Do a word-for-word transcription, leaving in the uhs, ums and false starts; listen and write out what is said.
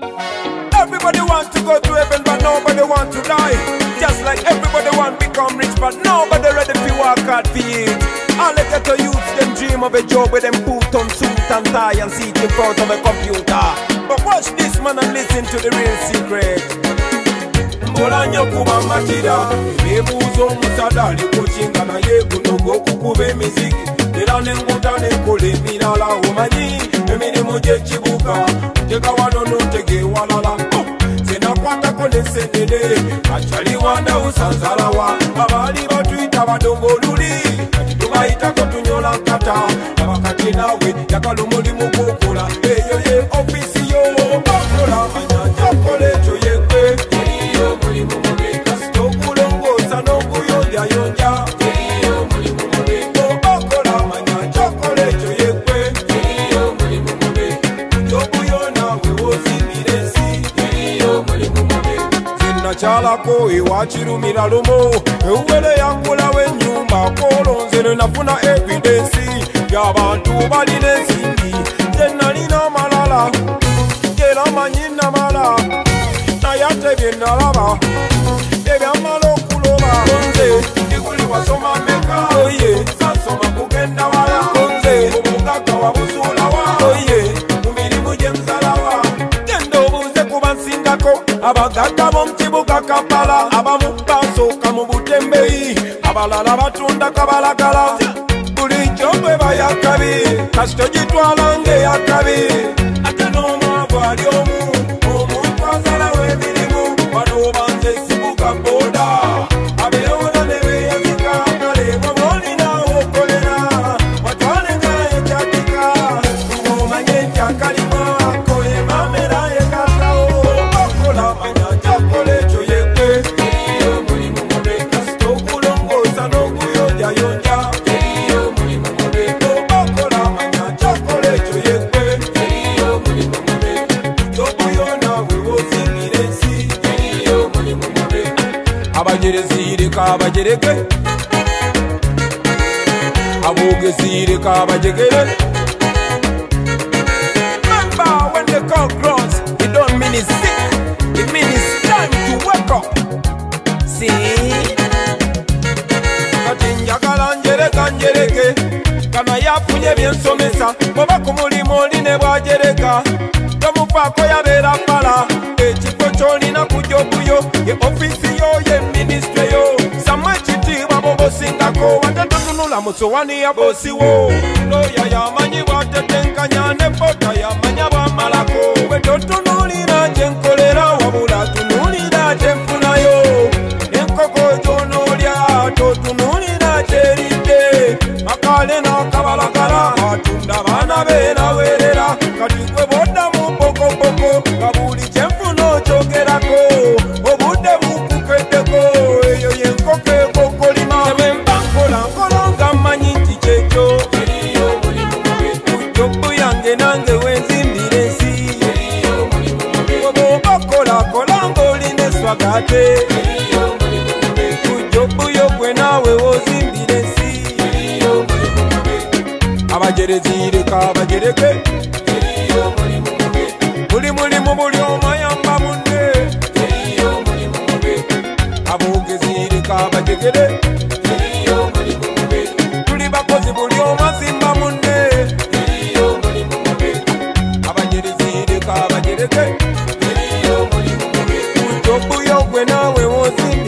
Everybody want to go to heaven, but nobody want to die. Just like everybody want to become rich, but nobody ready to work hard for it. All the ghetto youths, them dream of a job where them put on suit and tie and sit in front of a computer. But watch this man and listen to the real secret. Mbolanyo kuba matira, ebuzo musadali kuchinga na ye kunogo kukube emiziki. Era nenguta nekole emirala omanyi emirimu gy'ekibuga tega wano n'otege walala. Senakwatako n'ensendere akyali wanda usanzalawa abaali batuyita badongo oluli kati tubayitako tunyola nkata abakati naawe yakala omulimu gw'okola eyo ye ofisi yo bakola anyanja kola ekyo yekwe eriyo omulimu mubi kasita okulongoosa n'okuyonjayonja eriyo omulimu mubi bakola anyanja kola ekyo yekwe eriyo omulimu mubi jobuyo naawe wozimbira ensi eriyo omulimu mubi zinnakyalako ewakirumira lumo ewubere yakulawo ennyumba kolonze nenafuna evidensi y'abantu balina ensimbi zenalina amalala era manyi namala naye ate byenalaba ebyamala okuloba konze ndikuli wasoma meka oye sansoma kugenda wala konze omugagga wabuzuulawa oye mu mirimu gye muzalawa genda obuuze kuba nsingako abagagga b'omukibuga Kampala abamu basooka mu butembeyi abalala batunda kabalagala bulijjo bwe bayakabi kasito gitwala ng'eyakabi ate n'omwavu ali omu omuntu azalawo emirimu wano obanza esibuga booda abeewona ne beeyazika kale bw'oba olinawo okolera watwalengayo ekyatika ng'omanye nti akalima ako emamera yekakawo bakola manya kyakola ekyo yekwe eriyo omulimu mubi kasita okulongoosa n'okuyonjayonja eriyo omulimu mubi bakola manya kyakola ekyo yekwe eriyo omulimu mubi jobuyo naawe wozimbira ensi eriyo omulimu mubi abajerezireka abajereke aboogezireka abajegere. Remember when the cock cross, it don't mean it's sick, it means it's time to wake up. See? Kati njagala njereka njereke kana yafunye byensomesa bw'oba ku mulimu oli ne bwajereka tomufaako yabeera ppala ekifo ky'olina ku jobuyo ye ofisi yo ye minisitule yo samwa ekitiibwa bw'obosingako wate totunula mu sowani ya boosiwo looya yamanyi bw'atetenkanya ne bota yamanya bw'amalako bwe totunuulira gye nkolera wabula tunuulira gye nfunayo enkoko gy'onoolya totunuulira gy'eridde makale n'akabalagala atunda abaana be naweerera kati gwe boddamu bokoboko nga buli kye nfuna okyogerako obudde bukukeddeko eyo yenkoko ekokolima bwe mba nkola nkola nga mmanyi nti kyekyo eriyo omulimu mubi ku jobu yange nange wenzimbira ensi eriyo omulimu mubi bw'oba okolakola ng'olina eswagate eriyo omulimu mubi ku jobu yo gwe naawe wozimbira ensi eriyo omulimu mubi abajerezireka abajereke eriyo omulimu mubi buli mulimu buli omu ayamba munne eriyo omulimu mubi aboogezireka abajegere eriyo omulimu mubi tuli bakozi buli omu azimba munne eriyo omulimu mubi abajerezireka abajereke eriyo omulimu mubi ku jobu yo gwe naawe wozimbira